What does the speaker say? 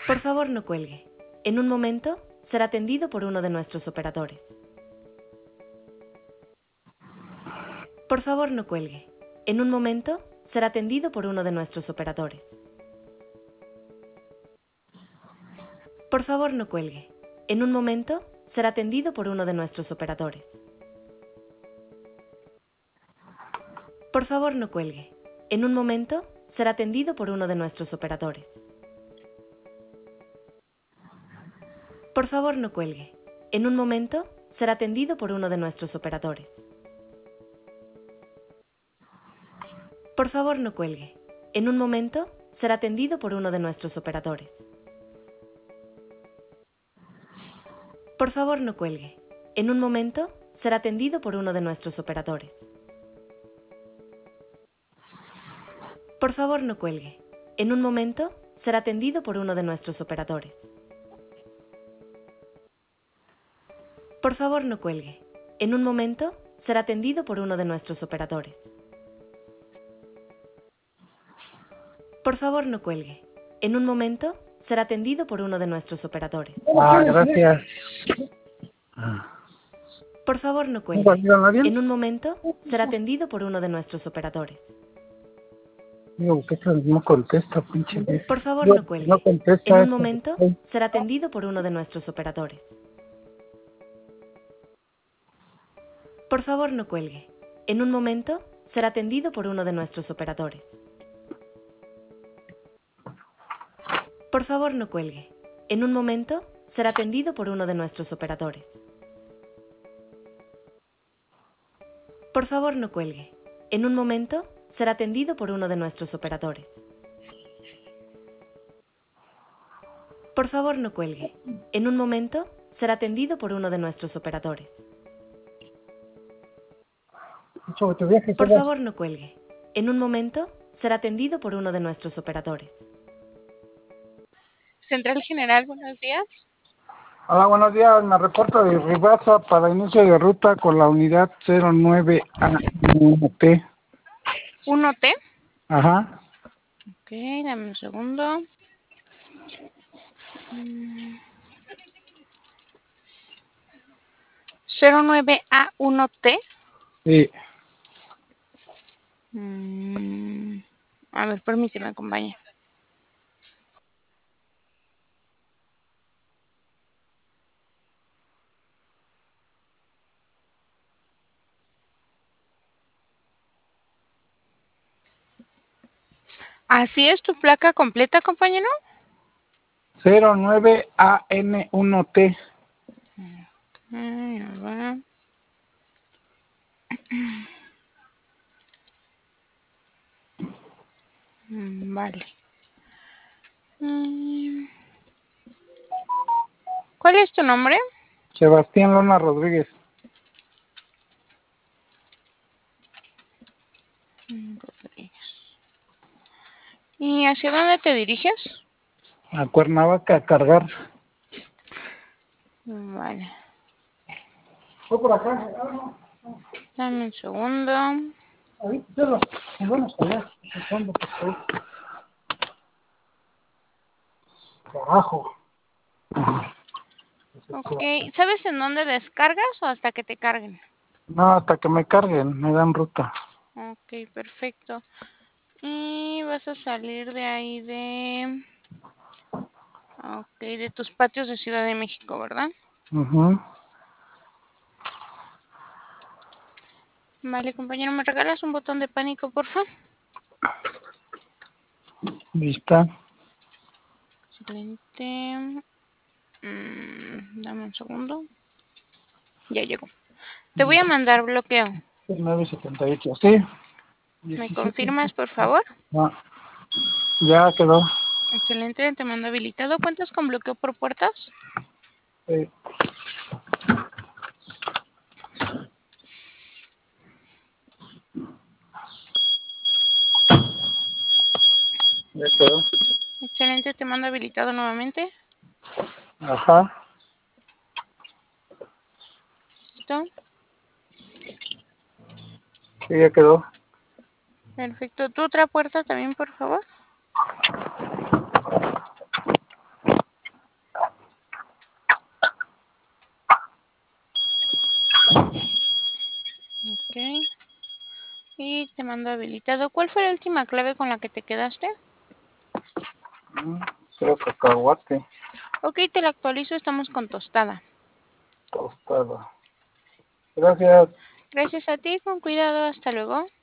Por favor, no cuelgue. En un momento, será atendido por uno de nuestros operadores. Por favor, no cuelgue. En un momento, será atendido por uno de nuestros operadores. Por favor, no cuelgue. En un momento, será atendido por uno de nuestros operadores. Por favor, no cuelgue. En un momento, será atendido por uno de nuestros operadores. Por favor, no cuelgue. En un momento, será atendido por uno de nuestros operadores. Por favor, no cuelgue. En un momento, será atendido por uno de nuestros operadores. Por favor, no cuelgue. En un momento, será atendido por uno de nuestros operadores. Por favor, no cuelgue. En un momento, será atendido por uno de nuestros operadores. Por favor, no cuelgue. En un momento, será atendido por uno de nuestros operadores. Por favor, no cuelgue. En un momento, será atendido por uno de nuestros operadores. Gracias. Por favor, no ¿No cuelgue. salió nadie? En un momento, será atendido por uno de nuestros operadores. Digo, ¿qué tal? No contesta, pinche vieja. Por favor, No, no cuelgue. no contesta. En un esto. momento, será atendido por uno de nuestros operadores. Por favor, no cuelgue. En un momento, será atendido por uno de nuestros operadores. Por favor, no cuelgue. En un momento, será atendido por uno de nuestros operadores. Por favor, no cuelgue. En un momento, será atendido por uno de nuestros operadores. Por favor, no cuelgue. En un momento, será atendido por uno de nuestros operadores. Sobre tu viaje, Por ¿qué favor, no cuelgue. En un momento, será atendido por uno de nuestros operadores. Central General, buenos días. Hola, buenos días. Me reporto de Ribasa para inicio de ruta con la unidad 09A1T. 1T. Ajá. Ok, dame un segundo. 09A1T. Sí. A ver, permíteme, acompañe. ¿Así es tu placa completa, compañero? 09AN1T. A ver. Vale. ¿Cuál es tu nombre? Sebastián Lona Rodríguez. ¿Y hacia dónde te diriges? A Cuernavaca a cargar. Vale. Fue por acá. Dame un segundo. Ahí, chelo. Nos vamos allá. ¿Cuándo? Carajo. Ok, ¿sabes en dónde descargas o hasta que te carguen? No, hasta que me carguen, me dan ruta. Ok, perfecto. Y vas a salir de ahí de tus patios de Ciudad de México, ¿verdad? Vale, compañero, ¿me regalas un botón de pánico, por favor? Lista. Excelente. Dame un segundo. Ya llegó. Te voy a mandar bloqueo. 978, ¿sí? ¿Me 17. confirmas, por favor? Ah, ya quedó. Excelente, te mando habilitado. ¿Cuentas con bloqueo por puertas? Sí. Ya quedó. Excelente, te mando habilitado nuevamente. Ajá. ¿Listo? Sí, ya quedó. Perfecto. ¿Tu otra puerta también, por favor? Ok. Y te mando habilitado. ¿Cuál fue la última clave con la que te quedaste? Creo cacahuate, Ok, te la actualizo. Estamos con tostada. tostada. Gracias. Gracias a ti. Con cuidado. Hasta luego.